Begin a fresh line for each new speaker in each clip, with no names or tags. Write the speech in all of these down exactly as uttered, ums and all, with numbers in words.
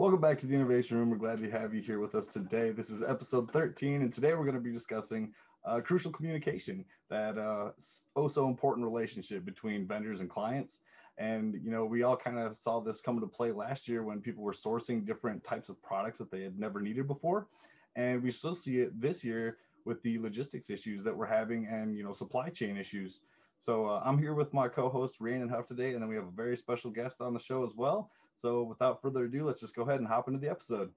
Welcome back to the Innovation Room. We're glad to have you here with us today. This is episode thirteen, and today we're going to be discussing uh, crucial communication, that uh, oh so important relationship between vendors and clients. And, you know, we all kind of saw this come into play last year when people were sourcing different types of products that they had never needed before. And we still see it this year with the logistics issues that we're having and, you know, supply chain issues. So uh, I'm here with my co-host Rhiannon Huff today, and then we have a very special guest on the show as well. So without further ado, let's just go ahead and hop into the episode.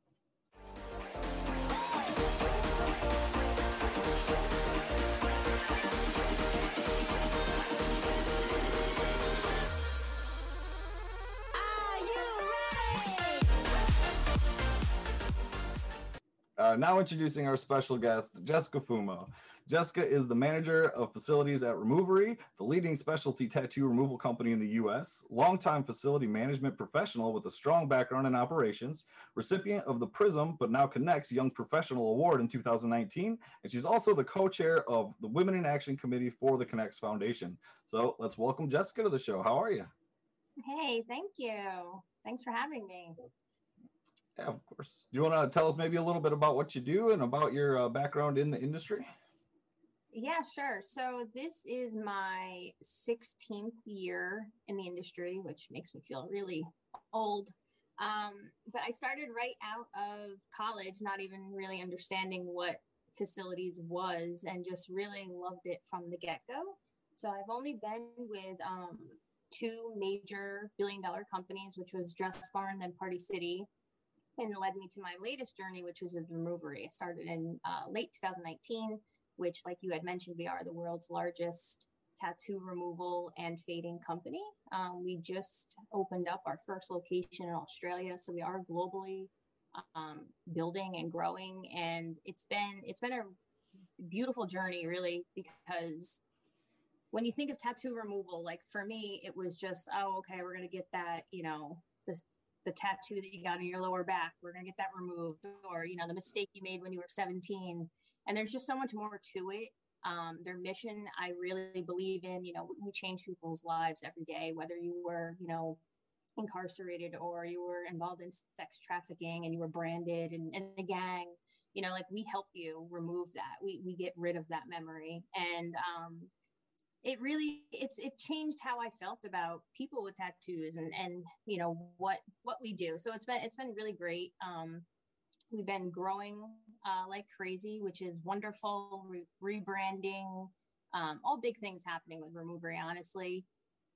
Uh, now introducing our special guest, Jessica Fumo. Jessica is the manager of facilities at Removery, the leading specialty tattoo removal company in the U S, longtime facility management professional with a strong background in operations, recipient of the Prism but now Connects Young Professional Award in two thousand nineteen, and she's also the co-chair of the Women in Action Committee for the Connects Foundation. So let's welcome Jessica to the show. How are you?
Hey, thank you. Thanks for having me.
Yeah, of course. Do you want to tell us maybe a little bit about what you do and about your uh, background in the industry?
Yeah, sure. So this is my sixteenth year in the industry, which makes me feel really old. Um, but I started right out of college, not even really understanding what facilities was, and just really loved it from the get-go. So I've only been with um, two major billion dollar companies, which was Dress Barn, then Party City, and led me to my latest journey, which was with Removery. I started in uh, late two thousand nineteen, which, like you had mentioned, we are the world's largest tattoo removal and fading company. Um, we just opened up our first location in Australia, so we are globally um, building and growing. And it's been it's been a beautiful journey, really, because when you think of tattoo removal, like for me, it was just, oh, okay, we're gonna get that, you know, this the tattoo that you got on your lower back, we're going to get that removed, or, you know, the mistake you made when you were seventeen. And there's just so much more to it. Um, their mission, I really believe in. You know, we change people's lives every day, whether you were, you know, incarcerated or you were involved in sex trafficking and you were branded and in a gang. You know, like, we help you remove that. We, we get rid of that memory. And, um, it really it's it changed how I felt about people with tattoos and and you know what what we do. So it's been it's been really great. Um, we've been growing uh, like crazy, which is wonderful. Re- rebranding, um, all big things happening with Removery, honestly.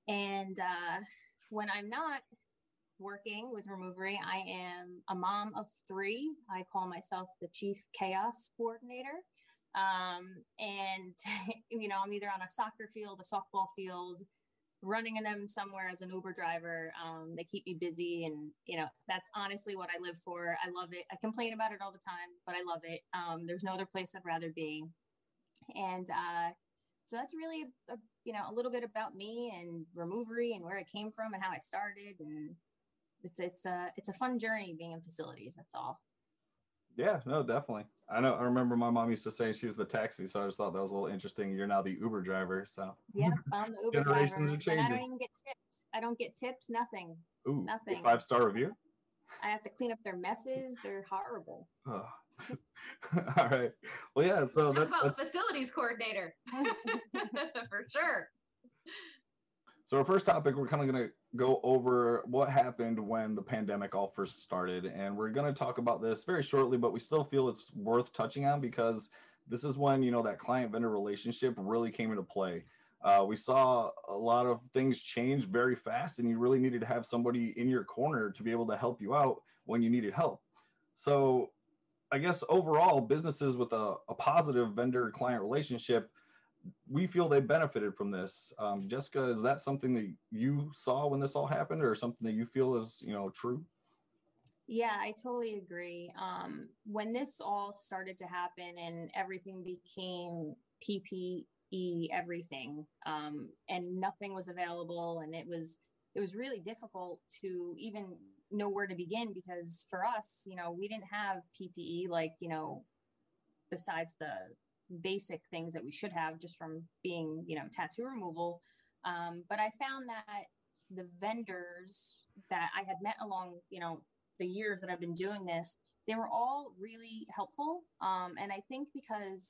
And uh, when I'm not working with Removery, I am a mom of three. I call myself the chief chaos coordinator. Um, and, you know, I'm either on a soccer field, a softball field, running in them somewhere as an Uber driver. Um, they keep me busy, and, you know, that's honestly what I live for. I love it. I complain about it all the time, but I love it. Um, there's no other place I'd rather be. And, uh, so that's really, a, a, you know, a little bit about me and Removery and where I came from and how I started. And it's, it's a, it's a fun journey being in facilities. That's all.
Yeah, no, definitely. I know. I remember my mom used to say she was the taxi, so I just thought that was a little interesting. You're now the Uber driver, so
yeah, I'm the Uber driver,
generations are changing.
and I don't even get tips. I don't get tips. Nothing.
Ooh,
nothing.
Five star review.
I have to clean up their messes. They're horrible.
Oh. All right. Well, yeah. So
Talk
that,
about
that's
facilities coordinator for sure.
So our first topic, we're kind of going to go over what happened when the pandemic all first started. And we're going to talk about this very shortly, but we still feel it's worth touching on because this is when, you know, that client vendor relationship really came into play. Uh, we saw a lot of things change very fast, and you really needed to have somebody in your corner to be able to help you out when you needed help. So I guess overall, businesses with a, a positive vendor client relationship, we feel they benefited from this. Um, Jessica, is that something that you saw when this all happened, or something that you feel is, you know, true?
Yeah, I totally agree. Um, when this all started to happen and everything became P P E, everything, um, and nothing was available, and it was it was really difficult to even know where to begin, because for us, you know, we didn't have P P E, like, you know, besides the basic things that we should have just from being, you know, tattoo removal. Um, but I found that the vendors that I had met along, you know, the years that I've been doing this, they were all really helpful. Um, and I think because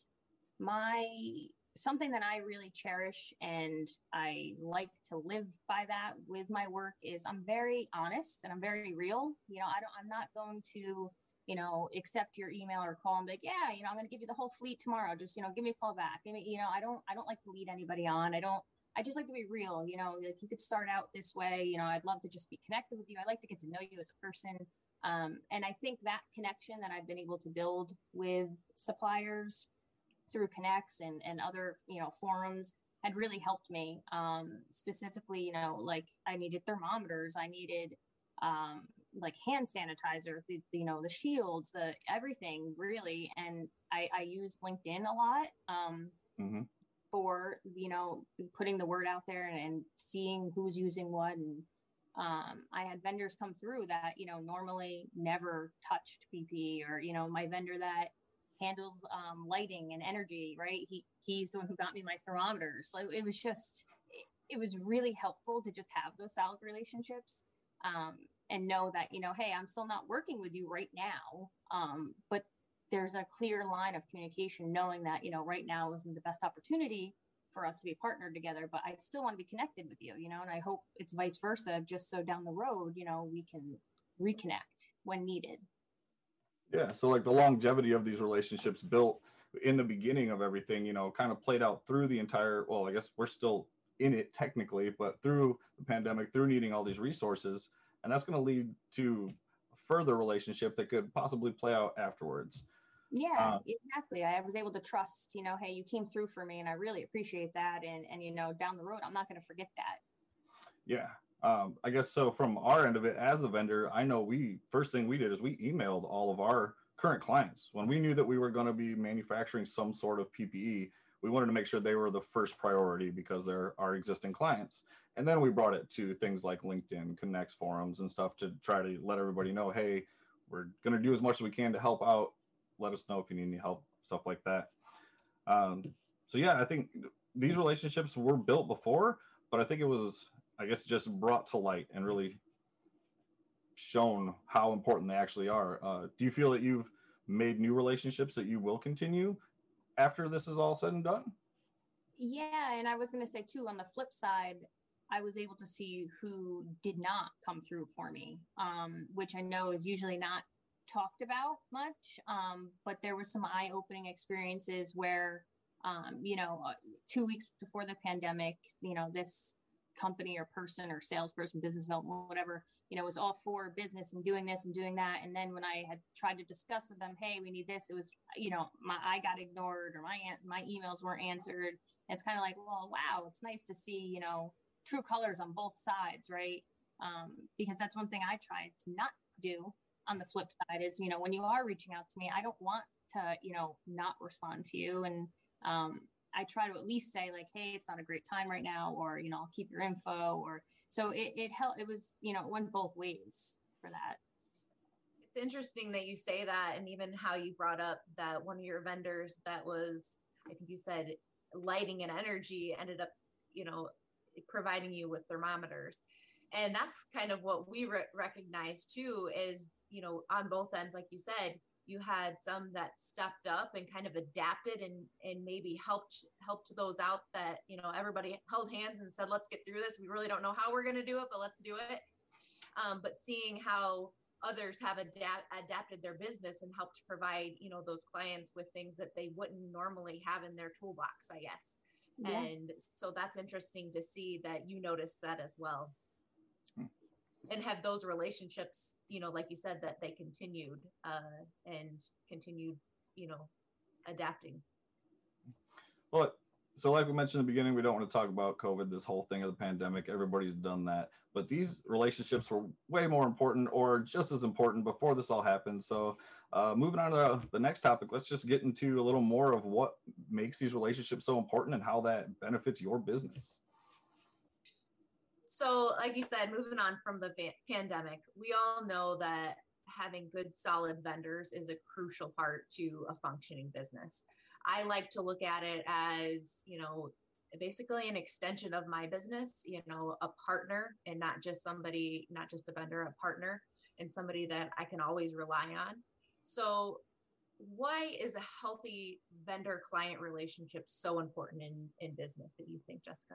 my something that I really cherish and I like to live by that with my work is I'm very honest and I'm very real. You know, I don't, I'm not going to, you know, accept your email or call and be like, yeah, you know, I'm going to give you the whole fleet tomorrow. Just, you know, give me a call back. Give me, you know, I don't, I don't like to lead anybody on. I don't, I just like to be real. You know, like you could start out this way. You know, I'd love to just be connected with you. I like to get to know you as a person. Um, and I think that connection that I've been able to build with suppliers through Connects and, and other, you know, forums had really helped me. Um, specifically, you know, like I needed thermometers, I needed um, like hand sanitizer, the, you know, the shields, the everything really. And I, I used LinkedIn a lot um, mm-hmm. for, you know, putting the word out there and, and seeing who's using what. And um, I had vendors come through that, you know, normally never touched P P E, or, you know, my vendor that handles um, lighting and energy, right? He he's the one who got me my thermometers. So it was just, it, it was really helpful to just have those solid relationships um, and know that, you know, hey, I'm still not working with you right now, um, but there's a clear line of communication, knowing that, you know, right now isn't the best opportunity for us to be partnered together, but I still want to be connected with you, you know, and I hope it's vice versa, just so down the road, you know, we can reconnect when needed.
Yeah, so like the longevity of these relationships built in the beginning of everything, you know, kind of played out through the entire, well, I guess we're still in it technically, but through the pandemic, through needing all these resources, and that's going to lead to a further relationship that could possibly play out afterwards.
Yeah, um, exactly. I was able to trust, you know, hey, you came through for me and I really appreciate that. And, and, you know, down the road, I'm not going to forget that.
Yeah. Um, I guess so from our end of it as a vendor, I know we, first thing we did is we emailed all of our current clients. When we knew that we were going to be manufacturing some sort of P P E, we wanted to make sure they were the first priority because they're our existing clients. And then we brought it to things like LinkedIn, Connects forums and stuff to try to let everybody know, hey, we're going to do as much as we can to help out. Let us know if you need any help, stuff like that. Um, so yeah, I think these relationships were built before, but I think it was, I guess, just brought to light and really shown how important they actually are. Uh, do you feel that you've made new relationships that you will continue after this is all said and done?
Yeah, and I was going to say too, on the flip side, I was able to see who did not come through for me, um, which I know is usually not talked about much, um, but there were some eye-opening experiences where, um, you know, uh, two weeks before the pandemic, you know, this company or person or salesperson, business development, whatever, you know, was all for business and doing this and doing that. And then when I had tried to discuss with them, hey, we need this, it was, you know, my I got ignored or my my emails weren't answered. And it's kind of like, well, wow, it's nice to see, you know, true colors on both sides, right? Um, because that's one thing I tried to not do. On the flip side is, you know, when you are reaching out to me, I don't want to, you know, not respond to you. And um, I try to at least say like, hey, it's not a great time right now, or, you know, I'll keep your info, or so it, it helped. It was, you know, it went both ways for that.
It's interesting that you say that. And even how you brought up that one of your vendors that was, I think you said lighting and energy ended up, you know, providing you with thermometers. And that's kind of what we re- recognize too, is, you know, on both ends, like you said, you had some that stepped up and kind of adapted and, and maybe helped, helped those out that, you know, everybody held hands and said, let's get through this. We really don't know how we're going to do it, but let's do it. Um, but seeing how others have adapt, adapted their business and helped provide, you know, those clients with things that they wouldn't normally have in their toolbox, I guess. Yeah. And so that's interesting to see that you noticed that as well. And have those relationships, you know, like you said, that they continued uh, and continued, you know, adapting.
Well, so like we mentioned in the beginning, we don't want to talk about COVID, this whole thing of the pandemic. Everybody's done that. But these relationships were way more important, or just as important, before this all happened. So uh, moving on to the next topic, let's just get into a little more of what makes these relationships so important and how that benefits your business.
So like you said, moving on from the ba- pandemic, we all know that having good, solid vendors is a crucial part to a functioning business. I like to look at it as, you know, basically an extension of my business, you know, a partner, and not just somebody, not just a vendor, a partner. and somebody that I can always rely on. So why is a healthy vendor client relationship so important in, in business that you think, Jessica?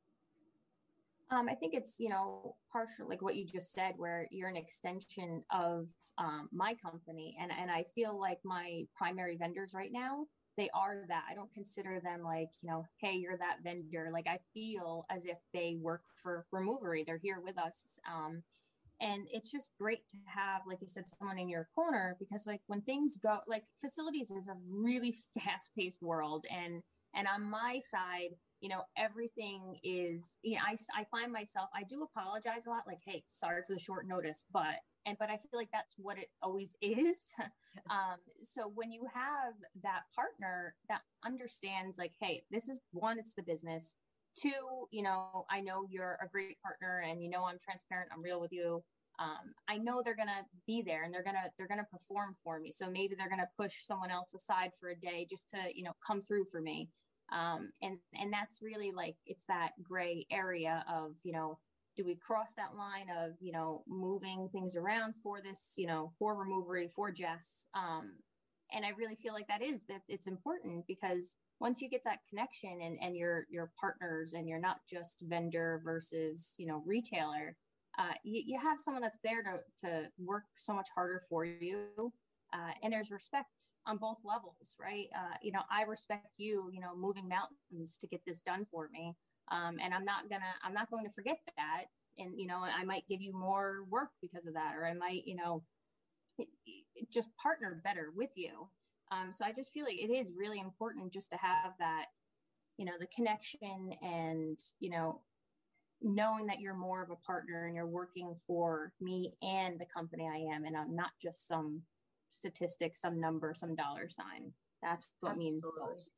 Um, I think it's, you know, partial, like what you just said, where you're an extension of um, my company. And, and I feel like my primary vendors right now, they are that. I don't consider them like, you know, hey, you're that vendor. Like I feel as if they work for Removery. They're here with us. Um, and it's just great to have, like you said, someone in your corner, because like when things go, like facilities is a really fast paced world. And, and on my side, you know, everything is, you know, I, I find myself, I do apologize a lot, like, hey, sorry for the short notice, but, and, but I feel like that's what it always is. Yes. Um, so when you have that partner that understands like, hey, this is one, it's the business. Two, you know, I know you're a great partner and, you know, I'm transparent, I'm real with you. Um, I know they're going to be there and they're going to, they're going to perform for me. So maybe they're going to push someone else aside for a day just to, you know, come through for me. Um, and, and that's really like, it's that gray area of, you know, do we cross that line of, you know, moving things around for this, you know, for Removery, for Jess. Um, and I really feel like that is, that it's important, because once you get that connection and, and you're, you're partners and you're not just vendor versus, you know, retailer, uh, you, you have someone that's there to, to work so much harder for you. Uh, and there's respect on both levels, right? Uh, you know, I respect you, you know, moving mountains to get this done for me. Um, and I'm not gonna, I'm not going to forget that. And, you know, I might give you more work because of that, or I might, you know, it, it just partner better with you. Um, so I just feel like it is really important just to have that, you know, the connection and, you know, knowing that you're more of a partner and you're working for me and the company I am, and I'm not just some statistic, some number, some dollar sign. That's what Absolutely. means most.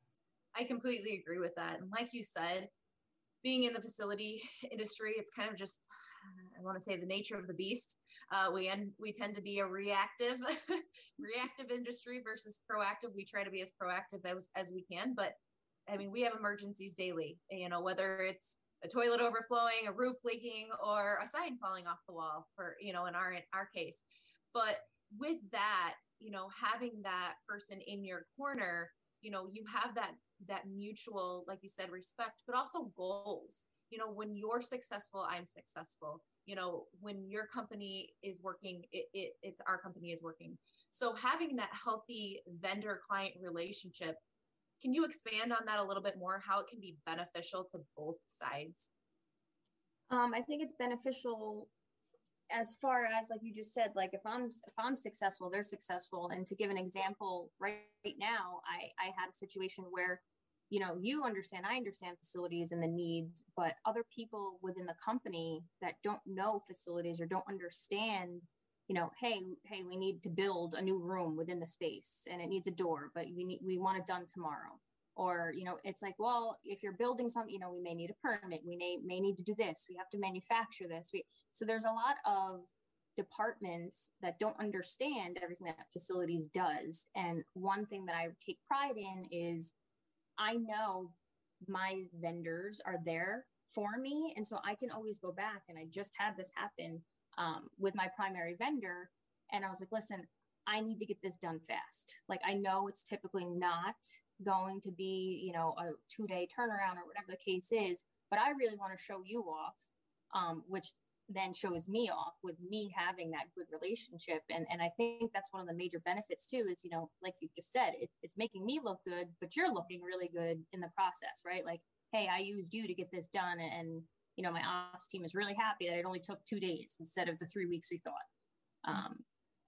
I completely agree with that. And like you said, being in the facility industry, it's kind of just, I want to say, the nature of the beast. Uh, we end, we tend to be a reactive, reactive industry versus proactive. We try to be as proactive as, as we can, but I mean, we have emergencies daily, you know, whether it's a toilet overflowing, a roof leaking, or a sign falling off the wall for, you know, in our, in our case. But with that, you know, having that person in your corner, you know, you have that, that mutual, like you said, respect, but also goals. You know, when you're successful, I'm successful. You know, when your company is working, it, it, it's our company is working. So having that healthy vendor client relationship, can you expand on that a little bit more, how it can be beneficial to both sides?
Um, I think it's beneficial as far as, like you just said, like if I'm, if I'm successful, they're successful. And to give an example, right, right now, I, I had a situation where, you know, you understand, I understand facilities and the needs, but other people within the company that don't know facilities or don't understand, you know, hey, hey, we need to build a new room within the space and it needs a door, but we need, we want it done tomorrow. Or, you know, it's like, well, if you're building something, you know, we may need a permit. We may, may need to do this. We have to manufacture this. We, so there's a lot of departments that don't understand everything that facilities does. And one thing that I take pride in is I know my vendors are there for me. And so I can always go back. And I just had this happen um, with my primary vendor. And I was like, listen, I need to get this done fast. Like, I know it's typically not going to be, you know, a two day turnaround or whatever the case is, but I really want to show you off, um, which then shows me off with me having that good relationship. And, and I think that's one of the major benefits too, is, you know, like you just said, it's, it's making me look good, but you're looking really good in the process, right? Like, hey, I used you to get this done. And, you know, my ops team is really happy that it only took two days instead of the three weeks we thought. Um,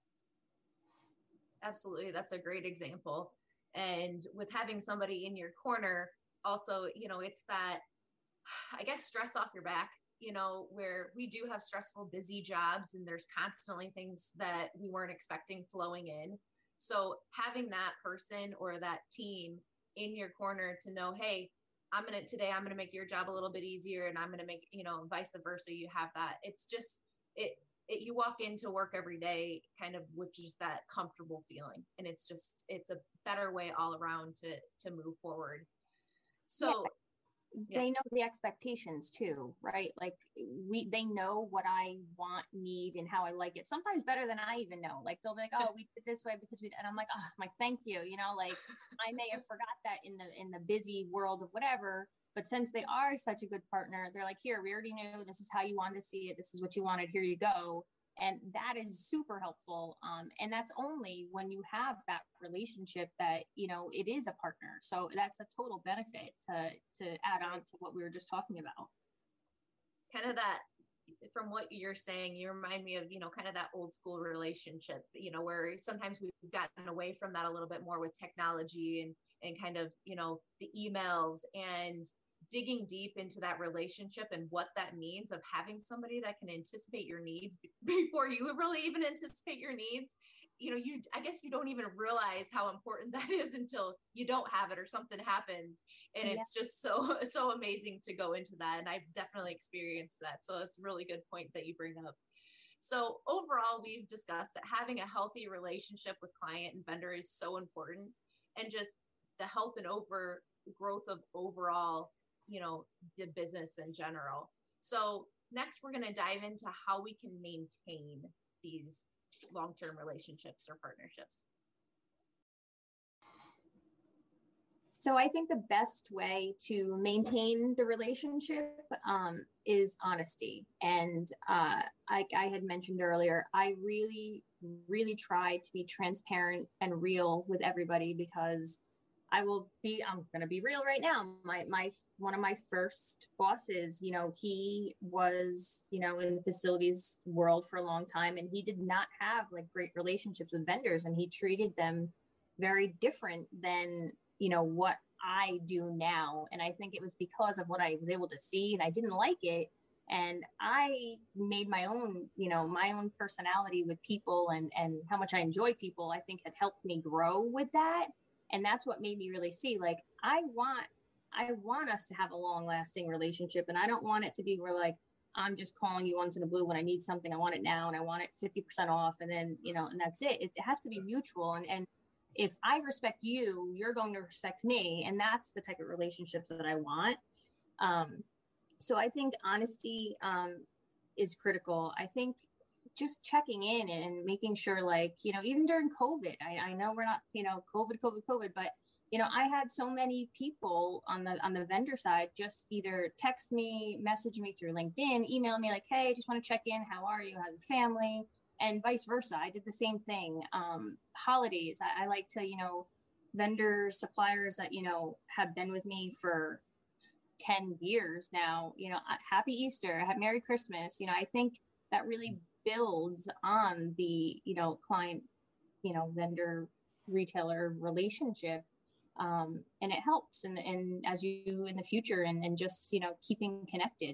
Absolutely. That's a great example. And with having somebody in your corner, also, you know, it's that, I guess, stress off your back, you know, where we do have stressful, busy jobs and there's constantly things that we weren't expecting flowing in. So having that person or that team in your corner to know, hey, I'm going to, today, I'm going to make your job a little bit easier and I'm going to make, you know, vice versa. You have that. It's just, it, It, you walk into work every day kind of with just that comfortable feeling, and it's just, it's a better way all around to to move forward. So
they
Yes.
know the expectations too, right? Like we, they know what I want, need, and how I like it. Sometimes better than I even know. Like they'll be like, "Oh, we did this way because we," and I'm like, "Oh, my thank you." You know, like I may have forgot that in the in the busy world of whatever, but since they are such a good partner, they're like, "Here, we already knew this is how you wanted to see it. This is what you wanted. Here you go." And that is super helpful. Um, and that's only when you have that relationship that, you know, it is a partner. So that's a total benefit to, to add on to what we were just talking about.
Kind of that, from what you're saying, you remind me of, you know, kind of that old school relationship, you know, where sometimes we've gotten away from that a little bit more with technology and, and kind of, you know, the emails and digging deep into that relationship and what that means of having somebody that can anticipate your needs before you really even anticipate your needs. You know, you, I guess you don't even realize how important that is until you don't have it or something happens. And
Yeah.
it's just so, so amazing to go into that. And I've definitely experienced that. So it's a really good point that you bring up. So overall, we've discussed that having a healthy relationship with client and vendor is so important, and just the health and over growth of overall, you know, the business in general. So next we're going to dive into how we can maintain these long-term relationships or partnerships.
So I think the best way to maintain the relationship um, is honesty. And uh, like I had mentioned earlier, I really, really try to be transparent and real with everybody, because I will be, I'm going to be real right now. My, my, one of my first bosses, you know, he was, you know, in the facilities world for a long time, and he did not have like great relationships with vendors, and he treated them very different than, you know, what I do now. And I think it was because of what I was able to see, and I didn't like it. And I made my own, you know, my own personality with people, and, and how much I enjoy people, I think had helped me grow with that. And that's what made me really see, like, I want, I want us to have a long lasting relationship. And I don't want it to be where like, I'm just calling you once in a blue when I need something. I want it now, and I want it fifty percent off. And then, you know, and that's it. It, it has to be mutual. And, and if I respect you, you're going to respect me. And that's the type of relationships that I want. Um, so I think honesty um, is critical. I think just checking in and making sure, like, you know, even during COVID, I, I know we're not, you know, COVID, COVID, COVID, but, you know, I had so many people on the, on the vendor side, just either text me, message me through LinkedIn, email me like, hey, just want to check in. How are you? How's your family? And vice versa. I did the same thing. Um, holidays, I, I like to, you know, vendors, suppliers that, you know, have been with me for ten years now, you know, happy Easter, Merry Christmas. You know, I think that really builds on the, you know, client, you know, vendor, retailer relationship. Um, and it helps. And, and as you do in the future, and, and just, you know, keeping connected.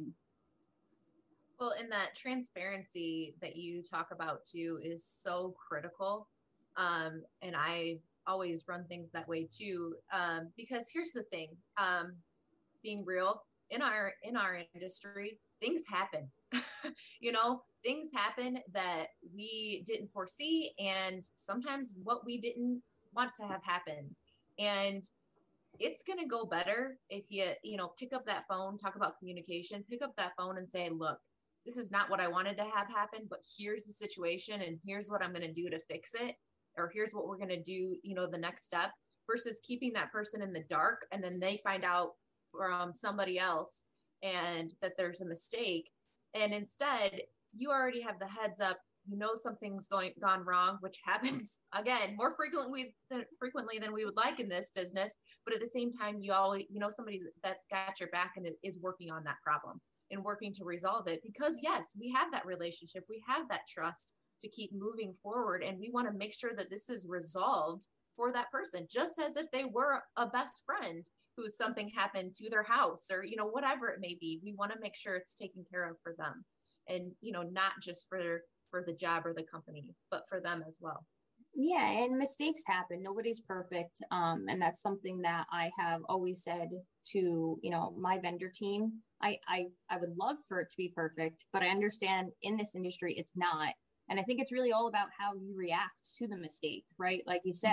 Well, and that transparency that you talk about too is so critical. Um, and I always run things that way too. Um, because here's the thing, um, being real in our, in our industry, things happen, you know, things happen that we didn't foresee, and sometimes what we didn't want to have happen. And it's going to go better if you, you know, pick up that phone, talk about communication, pick up that phone and say, look, this is not what I wanted to have happen, but here's the situation, and here's what I'm going to do to fix it. Or here's what we're going to do, you know, the next step, versus keeping that person in the dark. And then they find out from somebody else and that there's a mistake. And instead you already have the heads up, you know, something's going gone wrong, which happens again, more frequently than frequently than we would like in this business. But at the same time, you always, you know, somebody that's got your back and is working on that problem and working to resolve it, because yes, we have that relationship. We have that trust to keep moving forward. And we want to make sure that this is resolved for that person, just as if they were a best friend who something happened to their house, or, you know, whatever it may be. We want to make sure it's taken care of for them, and, you know, not just for, for the job or the company, but for them as well.
Yeah. And mistakes happen. Nobody's perfect. Um, and that's something that I have always said to, you know, my vendor team. I, I, I would love for it to be perfect, but I understand in this industry, it's not. And I think it's really all about how you react to the mistake, right? Like you said, mm-hmm.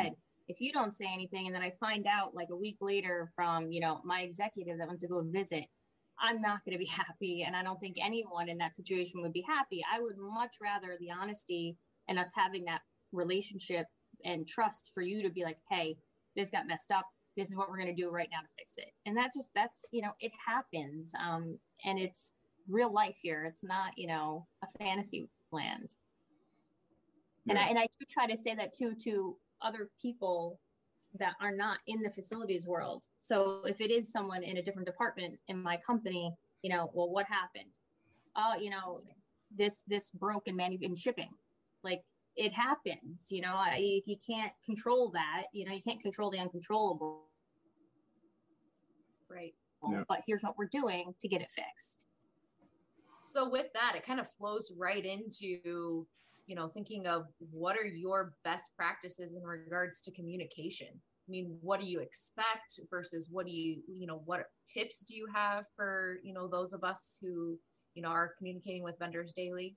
if you don't say anything and then I find out like a week later from, you know, my executive that went to go visit, I'm not going to be happy. And I don't think anyone in that situation would be happy. I would much rather the honesty and us having that relationship and trust for you to be like, hey, this got messed up. This is what we're going to do right now to fix it. And that just, that's, you know, it happens. Um, and it's real life here. It's not, you know, a fantasy land. Yeah. And I, and I do try to say that too, to other people that are not in the facilities world. So if it is someone in a different department in my company, you know, well, what happened? Oh, you know, this, this broke in manu- in shipping. Like, it happens, you know, I, you, you can't control that, you know, you can't control the uncontrollable.
Right.
Yeah.
But here's what we're doing to get it fixed.
So with that, it kind of flows right into, you know, thinking of what are your best practices in regards to communication? I mean, what do you expect versus what do you, you know, what tips do you have for, you know, those of us who, you know, are communicating with vendors daily?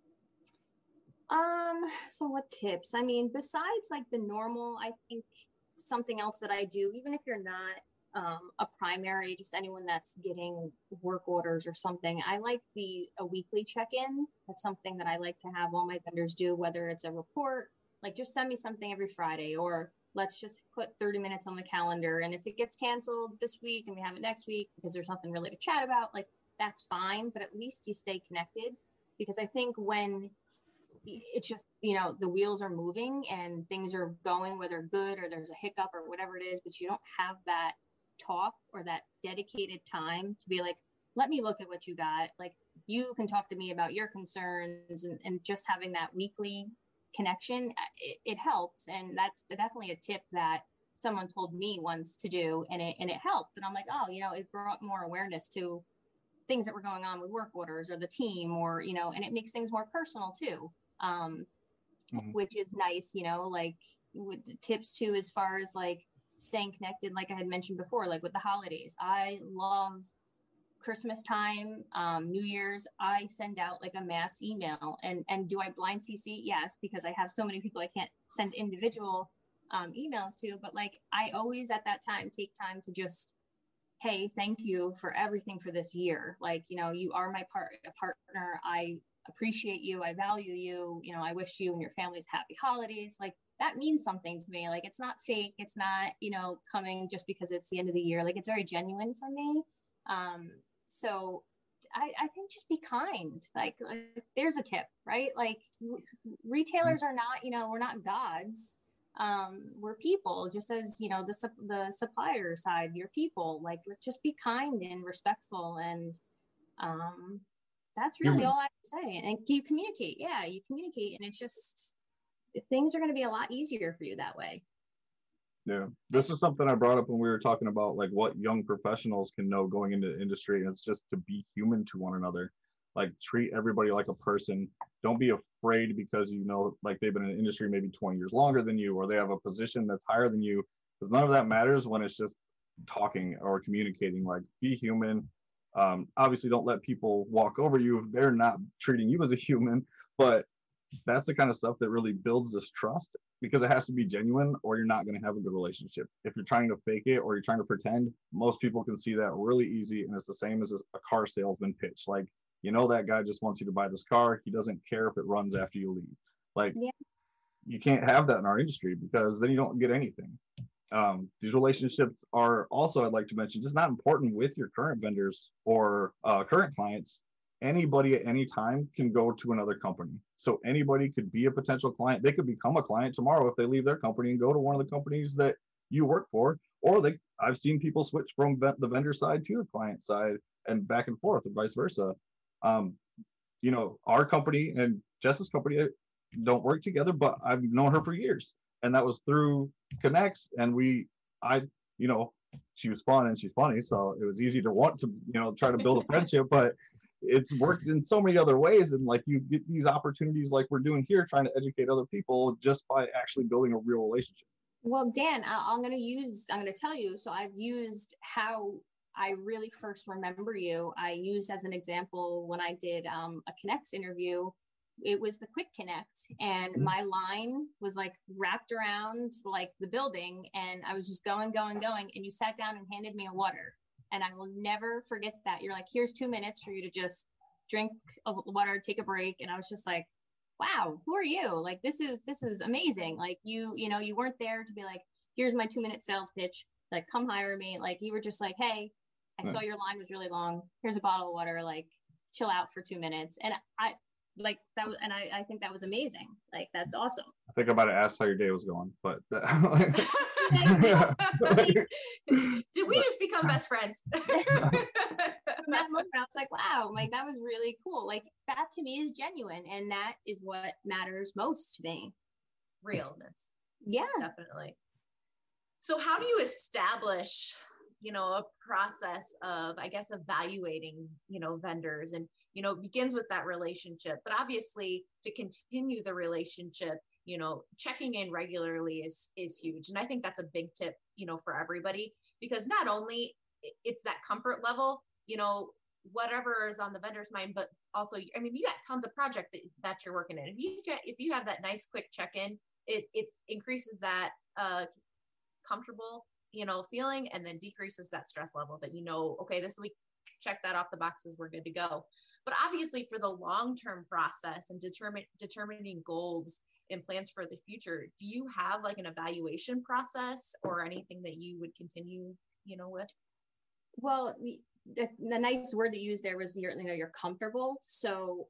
Um, so what tips? I mean, besides like the normal, I think something else that I do, even if you're not um, a primary, just anyone that's getting work orders or something, I like the a weekly check-in. That's something that I like to have all my vendors do, whether it's a report, like just send me something every Friday, or let's just put thirty minutes on the calendar. And if it gets canceled this week and we have it next week because there's nothing really to chat about, like that's fine, but at least you stay connected. Because I think when it's just, you know, the wheels are moving and things are going, whether good or there's a hiccup or whatever it is, but you don't have that talk or that dedicated time to be like, let me look at what you got. Like, you can talk to me about your concerns, and, and just having that weekly connection, it, it helps. And that's definitely a tip that someone told me once to do, and it, and it helped. And I'm like, oh, you know, it brought more awareness to things that were going on with work orders or the team, or, you know, and it makes things more personal too. Um, mm-hmm. Which is nice, you know, like with tips too, as far as like staying connected, like I had mentioned before, like with the holidays. I love Christmas time, um, New Year's, I send out like a mass email. And, and do I blind C C? Yes, because I have so many people I can't send individual um, emails to, but like I always at that time take time to just, hey, thank you for everything for this year. Like, you know, you are my part, a partner. I appreciate you. I value you. You know, I wish you and your families happy holidays. Like, that means something to me. Like, it's not fake. It's not, you know, coming just because it's the end of the year. Like, it's very genuine for me. Um, so I, I think just be kind. Like, like, there's a tip, right? Like, w- retailers are not, you know, we're not gods. Um, we're people, just as, you know, the, the supplier side, you're people. Like, let's just be kind and respectful. And, um, that's really all I can say. And you communicate. Yeah, you communicate. And it's just, things are going to be a lot easier for you that way.
Yeah. This is something I brought up when we were talking about like what young professionals can know going into the industry. And it's just to be human to one another. Like, treat everybody like a person. Don't be afraid because, you know, like they've been in the industry maybe twenty years longer than you, or they have a position that's higher than you, because none of that matters when it's just talking or communicating. Like, be human. Um, obviously, don't let people walk over you if they're not treating you as a human, but that's the kind of stuff that really builds this trust, because it has to be genuine or you're not going to have a good relationship. If you're trying to fake it or you're trying to pretend, most people can see that really easy. And it's the same as a car salesman pitch. Like, you know, that guy just wants you to buy this car. He doesn't care if it runs after you leave. Like, yeah. You can't have that in our industry, because then you don't get anything. Um, these relationships are also, I'd like to mention, just not important with your current vendors or uh, current clients. Anybody at any time can go to another company. So anybody could be a potential client. They could become a client tomorrow if they leave their company and go to one of the companies that you work for. Or they, I've seen people switch from the vendor side to the client side and back and forth, and vice versa. Um, you know, our company and Jess's company don't work together, but I've known her for years. And that was through Connects. And we, I, you know, she was fun and she's funny. So it was easy to want to, you know, try to build a friendship, but it's worked in so many other ways. And like, you get these opportunities like we're doing here, trying to educate other people just by actually building a real relationship.
Well, Dan, I- I'm going to use, I'm going to tell you. So I've used how I really first remember you. I used as an example when I did um, a Connects interview. it was the Quick Connect, and my line was like wrapped around like the building, and I was just going, going, going, and you sat down and handed me a water, and I will never forget that. You're like, here's two minutes for you to just drink a water, take a break, and I was just like, wow, who are you? Like, this is this is amazing. Like, you you know, you weren't there to be like, here's my two minute sales pitch, like, come hire me. Like, you were just like, hey, I saw your line was really long. Here's a bottle of water. Like, chill out for two minutes. And I like that was, and I, I think that was amazing. Like, that's awesome.
I think I might have asked how your day was going, but
did we just become best friends?
From that moment, I was like, wow, like, that was really cool. Like, that to me is genuine, and that is what matters most to me.
Realness.
Yeah,
definitely. So how do you establish, you know, a process of, I guess, evaluating, you know, vendors? And, you know, it begins with that relationship, but obviously to continue the relationship, you know, checking in regularly is, is huge. And I think that's a big tip, you know, for everybody, because not only it's that comfort level, you know, whatever is on the vendor's mind, but also, I mean, you got tons of projects that, that you're working in. If you, if you have that nice quick check-in, it it's increases that uh, comfortable, you know, feeling, and then decreases that stress level that, you know, okay, this week, check that off the boxes, we're good to go. But obviously for the long-term process and determine determining goals and plans for the future, do you have like an evaluation process or anything that you would continue, you know, with?
Well, the, the, the nice word that you used there was, you're, you know, you're comfortable. So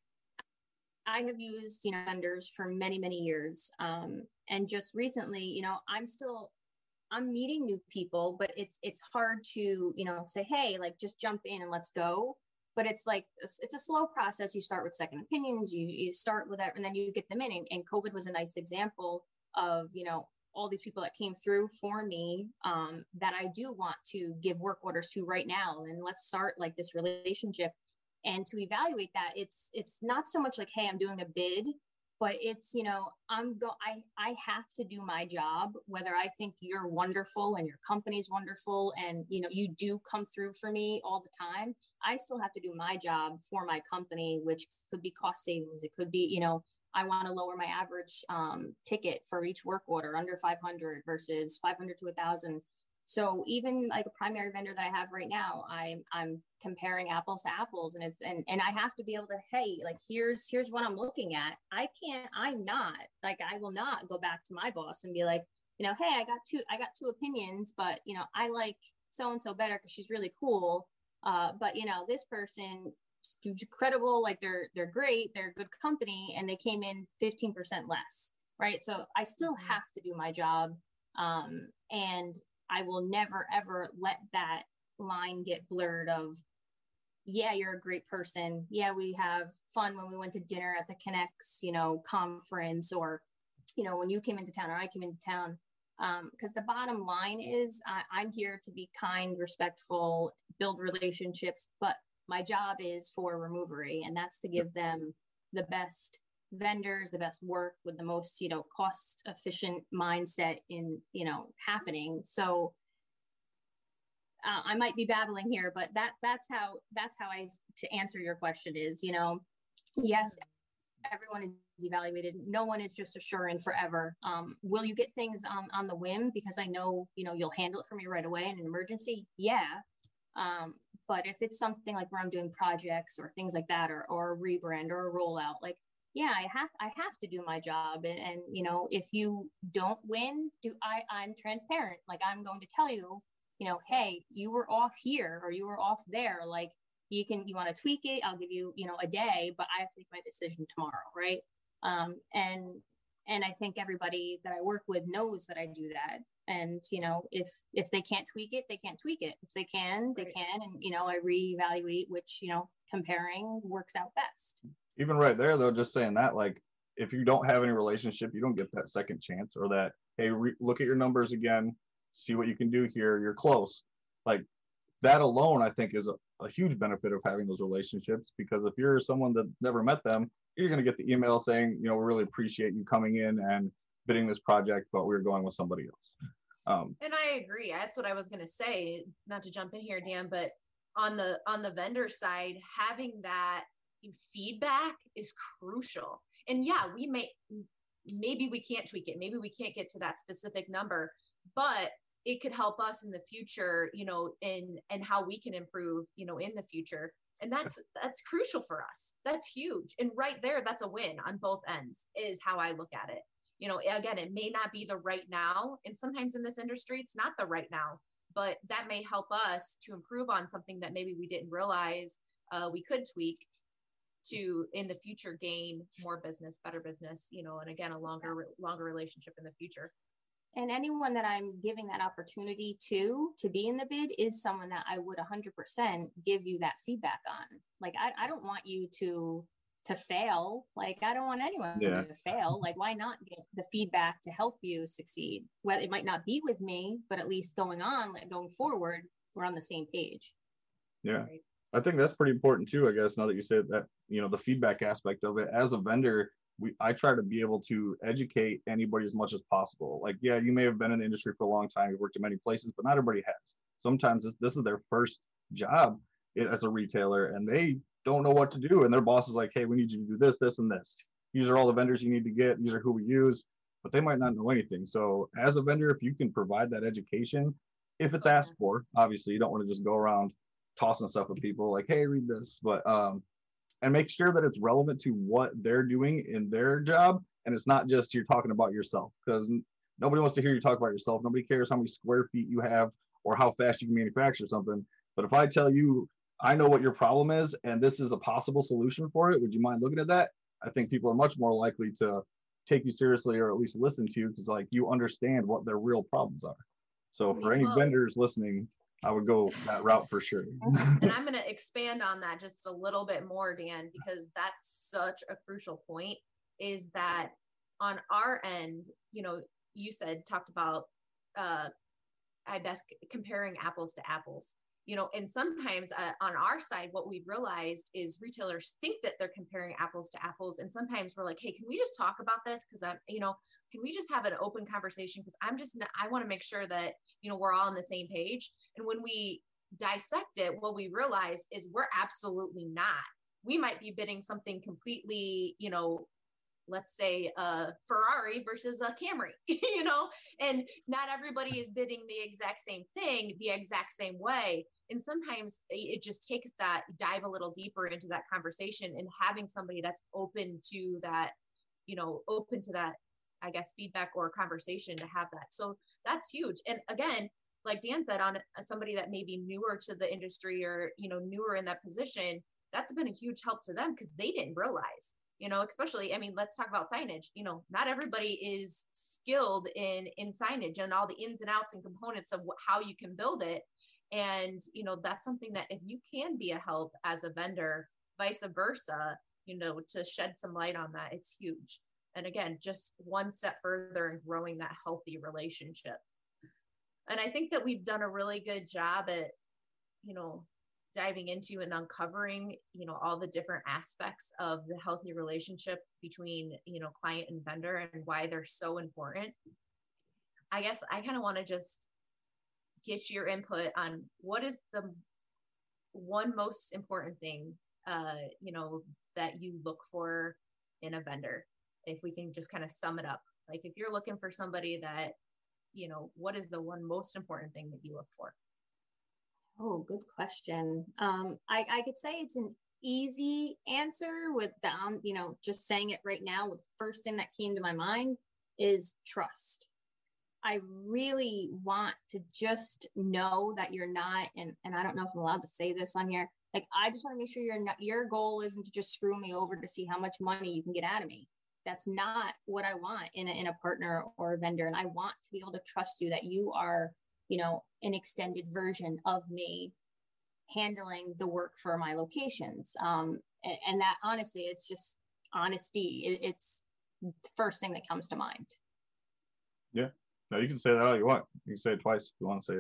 I have used, you know, vendors for many, many years. Um, and just recently, you know, I'm still, I'm meeting new people, but it's, it's hard to, you know, say, hey, like, just jump in and let's go. But it's like, it's a slow process. You start with second opinions, you, you start with that, and then you get them in. And, and COVID was a nice example of, you know, all these people that came through for me um, that I do want to give work orders to right now. And let's start like this relationship. And to evaluate that, it's it's not so much like, hey, I'm doing a bid, but it's, you know, I'm go I I have to do my job, whether I think you're wonderful and your company's wonderful and, you know, you do come through for me all the time. I still have to do my job for my company, which could be cost savings. It could be, you know, I want to lower my average um, ticket for each work order under five hundred versus five hundred to a thousand. So even like a primary vendor that I have right now, I'm I'm comparing apples to apples, and it's and and I have to be able to, hey, like, here's here's what I'm looking at. I can't, I'm not like, I will not go back to my boss and be like, you know, hey, I got two I got two opinions, but, you know, I like so and so better because she's really cool. Uh, but, you know, this person, credible, like, they're they're great, they're a good company, and they came in fifteen percent less, right? So I still have to do my job, um, and I will never, ever let that line get blurred of, yeah, you're a great person. Yeah, we have fun when we went to dinner at the Connects, you know, conference, or, you know, when you came into town or I came into town. Um, because the bottom line is I, I'm here to be kind, respectful, build relationships, but my job is for Removery, and that's to give them the best vendors, the best work with the most, you know, cost efficient mindset in, you know, happening. So uh, I might be babbling here, but that that's how that's how I to answer your question is, you know, yes, everyone is evaluated. No one is just a sure-in forever. Um, will you get things on on the whim because I know, you know, you'll handle it for me right away in an emergency? Yeah. Um, but if it's something like where I'm doing projects or things like that, or or a rebrand or a rollout, like, yeah, I have I have to do my job. And, and you know, if you don't win, do I I'm transparent. Like, I'm going to tell you, you know, hey, you were off here or you were off there. Like, you can, you want to tweak it, I'll give you, you know, a day, but I have to make my decision tomorrow. Right. Um, and, and I think everybody that I work with knows that I do that. And, you know, if, if they can't tweak it, they can't tweak it. If they can, they right. can. And, you know, I reevaluate which, you know, comparing works out best.
Even right there, though, just saying that, like, if you don't have any relationship, you don't get that second chance, or that, hey, re- look at your numbers again, see what you can do here. You're close. Like, that alone, I think, is a, a huge benefit of having those relationships, because if you're someone that never met them, you're going to get the email saying, you know, we really appreciate you coming in and bidding this project, but we're going with somebody else. Um,
and I agree. That's what I was going to say, not to jump in here, Dan, but on the, on the vendor side, having that, feedback is crucial. And yeah, we may, maybe we can't tweak it. Maybe we can't get to that specific number, but it could help us in the future, you know, in, and how we can improve, you know, in the future. And that's, that's crucial for us. That's huge. And right there, that's a win on both ends is how I look at it. You know, again, it may not be the right now. And sometimes in this industry, it's not the right now, but that may help us to improve on something that maybe we didn't realize uh, we could tweak to in the future gain more business, better business, you know, and again, a longer, longer relationship in the future.
And anyone that I'm giving that opportunity to, to be in the bid is someone that I would one hundred percent give you that feedback on. Like, I, I don't want you to, to fail. Like, I don't want anyone
yeah.
to fail. Like, why not get the feedback to help you succeed? Well, it might not be with me, but at least going on, like going forward, we're on the same page.
Yeah.
Right.
I think that's pretty important too, I guess, now that you said that, you know, the feedback aspect of it. As a vendor, we I try to be able to educate anybody as much as possible. Like, yeah, you may have been in the industry for a long time, you've worked in many places, but not everybody has. Sometimes this, this is their first job as a retailer, and they don't know what to do. And their boss is like, hey, we need you to do this, this, and this. These are all the vendors you need to get. These are who we use, but they might not know anything. So as a vendor, if you can provide that education, if it's asked for, obviously you don't want to just go around tossing stuff at people like, hey, read this, but um and make sure that it's relevant to what they're doing in their job, and it's not just you're talking about yourself, because nobody wants to hear you talk about yourself. Nobody cares how many square feet you have or how fast you can manufacture something. But if I tell you I know what your problem is and this is a possible solution for it, would you mind looking at that? I think people are much more likely to take you seriously, or at least listen to you, because like you understand what their real problems are. So for any
well,
vendors listening, I would go that route for sure.
And I'm going to expand on that just a little bit more, Dan, because that's such a crucial point, is that on our end, you know, you said, talked about, uh, I best comparing apples to apples, you know, and sometimes uh, on our side, what we've realized is retailers think that they're comparing apples to apples. And sometimes we're like, hey, can we just talk about this? Cause I'm, you know, can we just have an open conversation? Cause I'm just, not, I want to make sure that, you know, we're all on the same page. And when we dissect it, what we realize is we're absolutely not. We might be bidding something completely, you know, let's say a Ferrari versus a Camry, you know, and not everybody is bidding the exact same thing the exact same way. And sometimes it just takes that dive a little deeper into that conversation and having somebody that's open to that, you know, open to that, I guess, feedback or conversation to have that. So that's huge. And again, like Dan said, on somebody that may be newer to the industry or, you know, newer in that position, that's been a huge help to them because they didn't realize. You know, especially, I mean, let's talk about signage. You know, not everybody is skilled in, in signage and all the ins and outs and components of wh- how you can build it. And, you know, that's something that if you can be a help as a vendor, vice versa, you know, to shed some light on that, it's huge. And again, just one step further in growing that healthy relationship. And I think that we've done a really good job at, you know, diving into and uncovering, you know, all the different aspects of the healthy relationship between, you know, client and vendor and why they're so important. I guess I kind of want to just get your input on what is the one most important thing, uh, you know, that you look for in a vendor. If we can just kind of sum it up, like if you're looking for somebody that, you know, what is the one most important thing that you look for?
Oh, good question. Um, I, I could say it's an easy answer with the, um, you know, just saying it right now with the first thing that came to my mind is trust. I really want to just know that you're not, and, and I don't know if I'm allowed to say this on here. Like, I just want to make sure you're not, your goal isn't to just screw me over to see how much money you can get out of me. That's not what I want in a, in a partner or a vendor. And I want to be able to trust you that you are, you know, an extended version of me handling the work for my locations. Um, and, and that honestly, it's just honesty. It, it's the first thing that comes to mind.
Yeah. No, you can say that all you want. You can say it twice if you want to say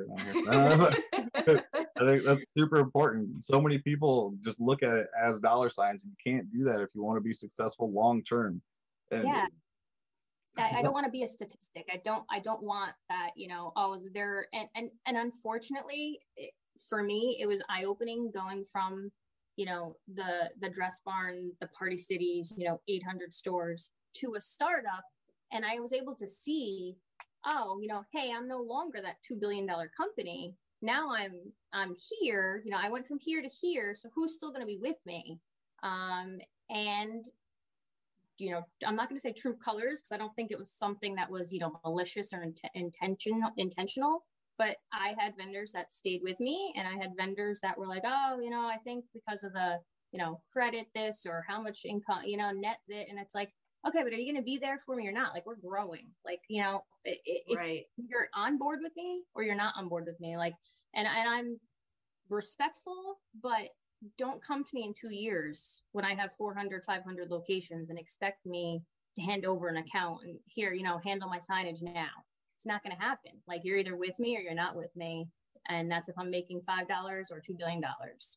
it. I think that's super important. So many people just look at it as dollar signs, and you can't do that if you want to be successful long term. And
yeah. I, I don't want to be a statistic. I don't, I don't want that, you know, oh, there, and, and, and unfortunately it, for me, it was eye-opening going from you know, the the Dress Barn, the Party Cities, you know, eight hundred stores, to a startup. And I was able to see, oh, you know, hey, I'm no longer that two billion dollars company. Now I'm I'm here, you know, I went from here to here. So who's still going to be with me? Um, and, you know, I'm not going to say true colors, because I don't think it was something that was, you know, malicious or int- intentional, intentional. But I had vendors that stayed with me, and I had vendors that were like, oh, you know, I think because of the, you know, credit this or how much income, you know, net that. And it's like, okay, but are you going to be there for me or not? Like, we're growing. Like, you know, if
right.
you're on board with me or you're not on board with me, like, and, and I'm respectful, but don't come to me in two years when I have four hundred, five hundred locations and expect me to hand over an account and here, you know, handle my signage now. It's not going to happen. Like, you're either with me or you're not with me. And that's if I'm making five dollars or two billion dollars.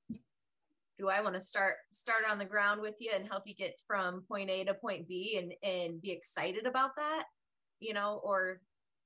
Do I want to start start on the ground with you and help you get from point A to point B and, and be excited about that, you know, or,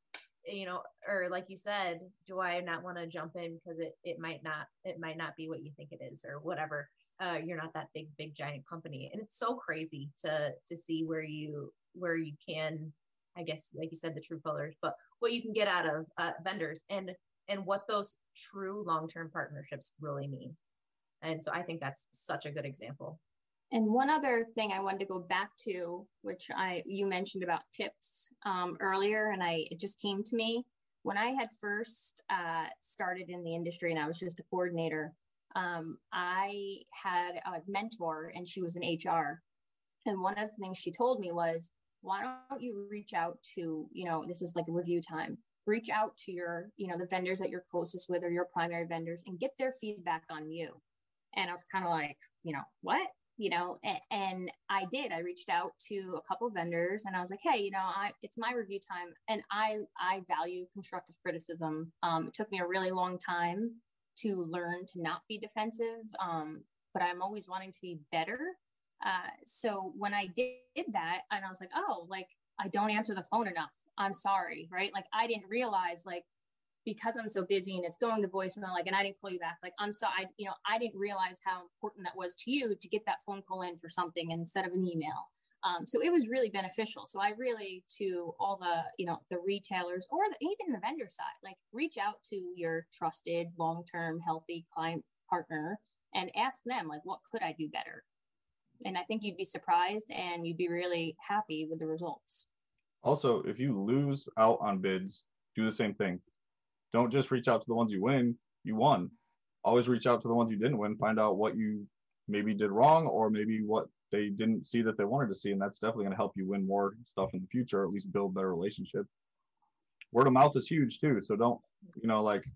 you know, or like you said, do I not want to jump in because it, it might not, it might not be what you think it is or whatever. Uh, you're not that big, big, giant company. And it's so crazy to, to see where you, where you can, I guess, like you said, the true colors, but what you can get out of uh, vendors and, and what those true long-term partnerships really mean. And so I think that's such a good example.
And one other thing I wanted to go back to, which I you mentioned about tips um, earlier, and I it just came to me when I had first uh, started in the industry, and I was just a coordinator. Um, I had a mentor, and she was in H R, and one of the things she told me was, "Why don't you reach out to, you know, this is like a review time. Reach out to your, you know, the vendors that you're closest with or your primary vendors, and get their feedback on you." And I was kind of like, you know, what? You know, and, and I did. I reached out to a couple of vendors, and I was like, hey, you know, I it's my review time, and I I value constructive criticism. Um, it took me a really long time to learn to not be defensive, um, but I'm always wanting to be better. Uh, so when I did that, and I was like, oh, like, I don't answer the phone enough. I'm sorry, right? Like, I didn't realize, like, because I'm so busy and it's going to voicemail, like, and I didn't call you back. Like, I'm sorry, I, you know, I didn't realize how important that was to you to get that phone call in for something instead of an email. Um, so it was really beneficial. So I really, to all the, you know, the retailers or the, even the vendor side, like, reach out to your trusted, long-term, healthy client partner and ask them, like, what could I do better? And I think you'd be surprised and you'd be really happy with the results.
Also, if you lose out on bids, do the same thing. Don't just reach out to the ones you win, you won. Always reach out to the ones you didn't win, find out what you maybe did wrong or maybe what they didn't see that they wanted to see. And that's definitely going to help you win more stuff in the future, or at least build better relationships. Word of mouth is huge too. So don't, you know, like,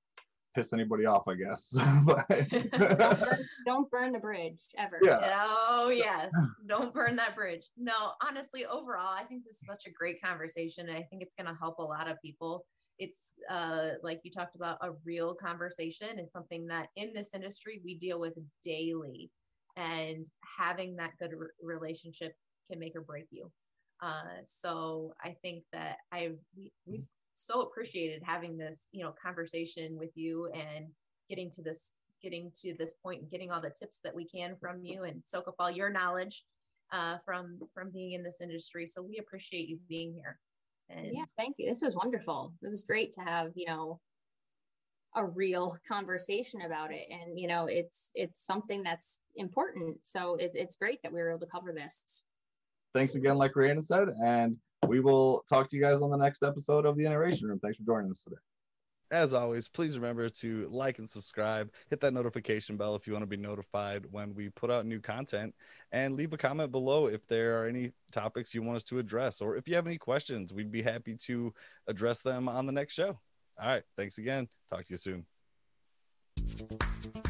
piss anybody off, I guess. But
don't, burn, don't burn the bridge ever.
Yeah.
Oh, yes. Don't burn that bridge. No, honestly, overall, I think this is such a great conversation. And I think it's going to help a lot of people. It's uh, like you talked about, a real conversation. It's something that in this industry we deal with daily, and having that good re- relationship can make or break you. Uh, so I think that I we, we've so appreciated having this, you know, conversation with you and getting to this, getting to this point and getting all the tips that we can from you and soak up all your knowledge uh, from from being in this industry. So we appreciate you being here. And
yeah, thank you. This was wonderful. It was great to have, you know, a real conversation about it. And, you know, it's, it's something that's important. So it, it's great that we were able to cover this.
Thanks again, like Rhiannon said, and we will talk to you guys on the next episode of the Innovation Room. Thanks for joining us today.
As always, please remember to like and subscribe, hit that notification bell if you want to be notified when we put out new content, and leave a comment below if there are any topics you want us to address, or if you have any questions, we'd be happy to address them on the next show. All right. Thanks again. Talk to you soon.